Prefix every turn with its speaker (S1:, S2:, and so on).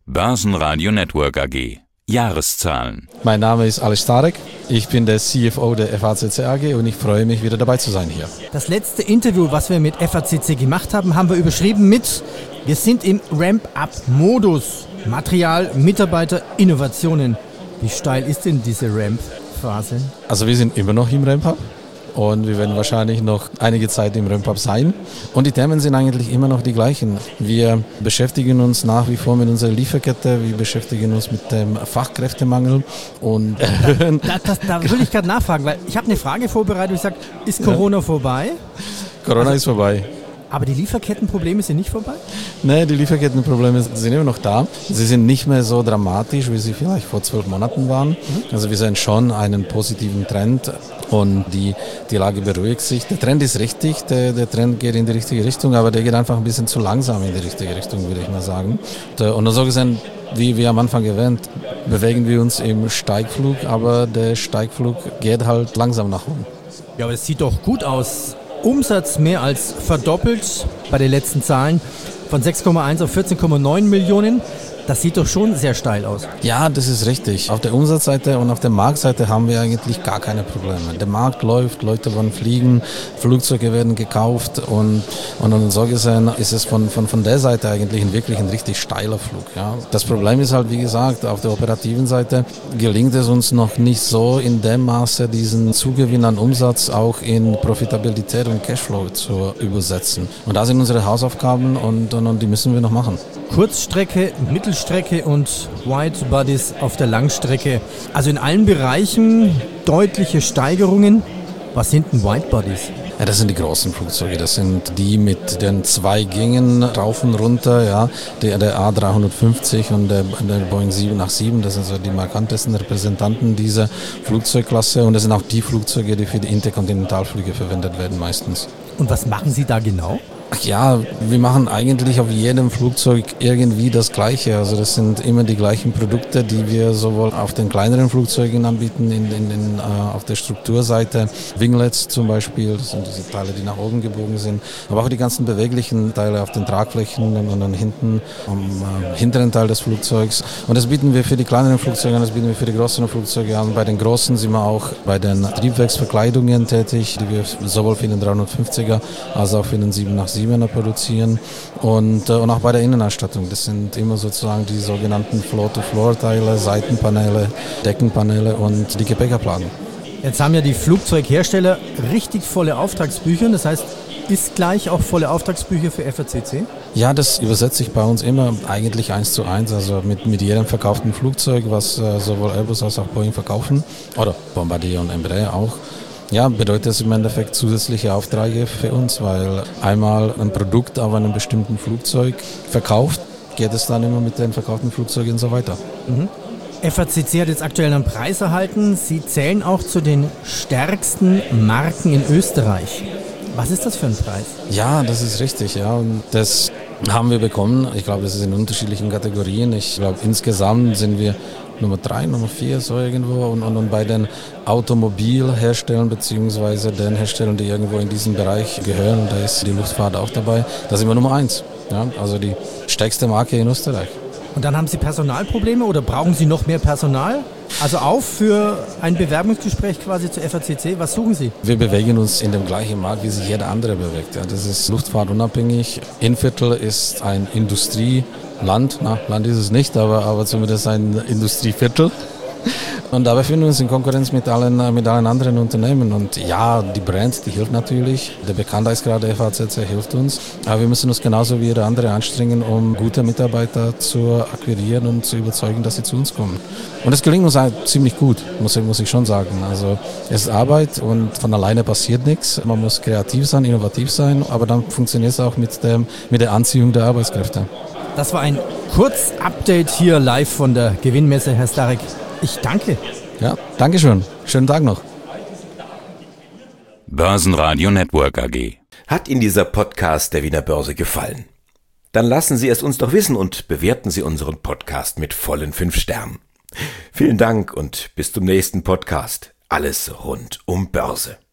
S1: Börsenradio Network AG. Jahreszahlen.
S2: Mein Name ist Aleš Stárek, ich bin der CFO der FACC AG und ich freue mich, wieder dabei zu sein hier.
S3: Das letzte Interview, was wir mit FACC gemacht haben, haben wir überschrieben mit: Wir sind im Ramp-up-Modus. Material, Mitarbeiter, Innovationen. Wie steil ist denn diese Ramp-Phase?
S2: Also wir sind immer noch im Ramp-up. Und wir werden wahrscheinlich noch einige Zeit im Ramp-up sein. Und die Themen sind eigentlich immer noch die gleichen. Wir beschäftigen uns nach wie vor mit unserer Lieferkette, wir beschäftigen uns mit dem Fachkräftemangel. Und
S3: da will ich gerade nachfragen, weil ich habe eine Frage vorbereitet. Ich sage, ist Corona vorbei?
S2: Corona ist vorbei.
S3: Aber die Lieferkettenprobleme sind nicht vorbei?
S2: Nein, die Lieferkettenprobleme sind immer noch da. Sie sind nicht mehr so dramatisch, wie sie vielleicht vor 12 Monaten waren. Also wir sehen schon einen positiven Trend und die Lage beruhigt sich. Der Trend ist richtig, der Trend geht in die richtige Richtung, aber der geht einfach ein bisschen zu langsam in die richtige Richtung, würde ich mal sagen. Und so gesehen, wie am Anfang erwähnt, bewegen wir uns im Steigflug, aber der Steigflug geht halt langsam nach oben.
S3: Ja, aber es sieht doch gut aus. Umsatz mehr als verdoppelt bei den letzten Zahlen, von 6,1 auf 14,9 Millionen. Das sieht doch schon sehr steil aus.
S2: Ja, das ist richtig. Auf der Umsatzseite und auf der Marktseite haben wir eigentlich gar keine Probleme. Der Markt läuft, Leute wollen fliegen, Flugzeuge werden gekauft und so gesehen ist es von der Seite eigentlich wirklich ein richtig steiler Flug. Ja. Das Problem ist halt, wie gesagt, auf der operativen Seite gelingt es uns noch nicht so in dem Maße, diesen Zugewinn an Umsatz auch in Profitabilität und Cashflow zu übersetzen. Und da sind unsere Hausaufgaben und die müssen wir noch machen.
S3: Kurzstrecke, Mittelstrecke und Wide Bodies auf der Langstrecke. Also in allen Bereichen deutliche Steigerungen. Was sind denn Wide Bodies?
S2: Ja, das sind die großen Flugzeuge. Das sind die mit den 2 Gängen rauf und runter. Ja. Der A350 und der Boeing 787. Das sind so die markantesten Repräsentanten dieser Flugzeugklasse. Und das sind auch die Flugzeuge, die für die Interkontinentalflüge verwendet werden meistens.
S3: Und was machen Sie da genau?
S2: Ja, wir machen eigentlich auf jedem Flugzeug irgendwie das Gleiche. Also das sind immer die gleichen Produkte, die wir sowohl auf den kleineren Flugzeugen anbieten, auf der Strukturseite. Winglets zum Beispiel, das sind diese Teile, die nach oben gebogen sind. Aber auch die ganzen beweglichen Teile auf den Tragflächen und dann hinten am hinteren Teil des Flugzeugs. Und das bieten wir für die kleineren Flugzeuge an, das bieten wir für die größeren Flugzeuge an. Bei den großen sind wir auch bei den Triebwerksverkleidungen tätig, die wir sowohl für den 350er als auch für den 787 produzieren und auch bei der Innenausstattung. Das sind immer sozusagen die sogenannten Floor-to-Floor-Teile, Seitenpaneele, Deckenpaneele und die Gepäckablage.
S3: Jetzt haben ja die Flugzeughersteller richtig volle Auftragsbücher, das heißt, ist gleich auch volle Auftragsbücher für FACC?
S2: Ja, das übersetzt sich bei uns immer eigentlich 1:1, also mit jedem verkauften Flugzeug, was sowohl Airbus als auch Boeing verkaufen, oder Bombardier und Embraer auch. Ja, bedeutet es im Endeffekt zusätzliche Aufträge für uns, weil einmal ein Produkt auf einem bestimmten Flugzeug verkauft, geht es dann immer mit den verkauften Flugzeugen so weiter.
S3: FACC hat jetzt aktuell einen Preis erhalten. Sie zählen auch zu den stärksten Marken in Österreich. Was ist das für ein Preis?
S2: Ja, das ist richtig. Ja. Und das haben wir bekommen. Ich glaube, das ist in unterschiedlichen Kategorien. Ich glaube, insgesamt sind wir Nummer 3, Nummer 4, so irgendwo. Und bei den Automobilherstellern beziehungsweise den Herstellern, die irgendwo in diesen Bereich gehören, da ist die Luftfahrt auch dabei, da sind wir Nummer 1. Ja, also die stärkste Marke in Österreich.
S3: Und dann haben Sie Personalprobleme oder brauchen Sie noch mehr Personal? Also für ein Bewerbungsgespräch quasi zur FACC, was suchen Sie?
S2: Wir bewegen uns in dem gleichen Markt, wie sich jeder andere bewegt. Ja, das ist luftfahrtunabhängig. Innviertel ist ein Industrieland. Land ist es nicht, aber zumindest ein Industrieviertel. Und da befinden wir uns in Konkurrenz mit allen anderen Unternehmen. Und ja, die Brand, die hilft natürlich. Der Bekanntheitsgrad der FACC hilft uns. Aber wir müssen uns genauso wie jeder andere anstrengen, um gute Mitarbeiter zu akquirieren und zu überzeugen, dass sie zu uns kommen. Und es gelingt uns halt ziemlich gut, muss ich schon sagen. Also es ist Arbeit und von alleine passiert nichts. Man muss kreativ sein, innovativ sein, aber dann funktioniert es auch mit der Anziehung der Arbeitskräfte.
S3: Das war ein Kurzupdate hier live von der Gewinnmesse, Herr Stárek. Ich danke.
S2: Ja, danke schön. Schönen Tag noch.
S1: Börsenradio Network AG.
S4: Hat Ihnen dieser Podcast der Wiener Börse gefallen? Dann lassen Sie es uns doch wissen und bewerten Sie unseren Podcast mit vollen 5 Sternen. Vielen Dank und bis zum nächsten Podcast. Alles rund um Börse.